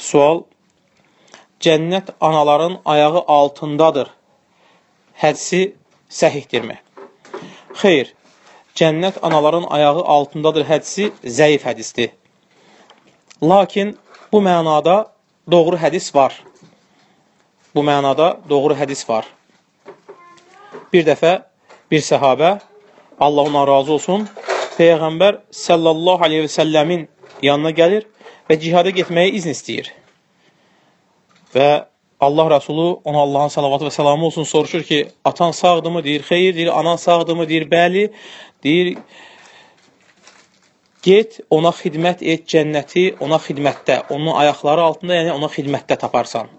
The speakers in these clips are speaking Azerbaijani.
Sual: cənnət anaların ayağı altındadır. Hədisi səhihdirmi? Xeyr, cənnət anaların ayağı altındadır hədisi zəif hədisdir. Lakin bu mənada doğru hədis var. Bu mənada doğru hədis var. Bir dəfə bir səhabə, Allah ona razı olsun, Peyğəmbər sallallahu aleyhi və səlləmin yanına gəlir və cihada getməyə izin istəyir. Və Allah Rəsulü ona Allahın salavatı və səlamı olsun soruşur ki, atan sağdımı? Deyir, xeyr. Deyir, anan sağdımı? Deyir, bəli. Deyir, get, ona xidmət et, cənnəti ona xidmətdə, onun ayaqları altında, yəni ona xidmətdə taparsan.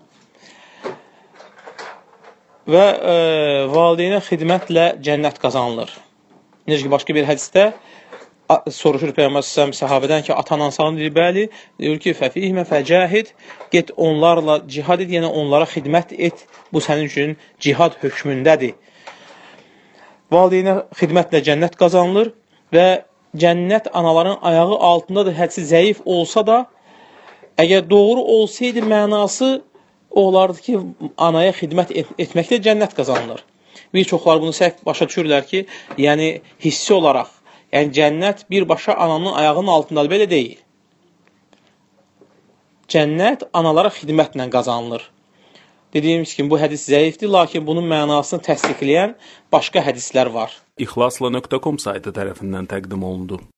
Və valideynə xidmətlə cənnət qazanılır. Necə ki, başqa bir hədisdə soruşur Peyğəmbər səhabədən ki, atanan sağın, deyir, bəli. Deyir ki, fəfihmə fəcahid, get onlarla cihad et, yəni onlara xidmət et, bu sənin üçün cihad hökmündədir. Valideynə xidmətlə cənnət qazanılır və cənnət anaların ayağı altındadır, hədisi zəif olsa da, əgər doğru olsaydı mənası olardı ki, anaya xidmət etməklə cənnət qazanılır. Bir çoxlar bunu səhv başa düşürlər ki, yəni hissi olaraq, yəni cənnət birbaşa ananın ayağının altındadır, belə deyil. Cənnət analara xidmətlə qazanılır. Dediyimiz kimi, bu hədis zəifdir, lakin bunun mənasını təsdiqləyən başqa hədislər var. İxlasla.com saytı tərəfindən təqdim olundu.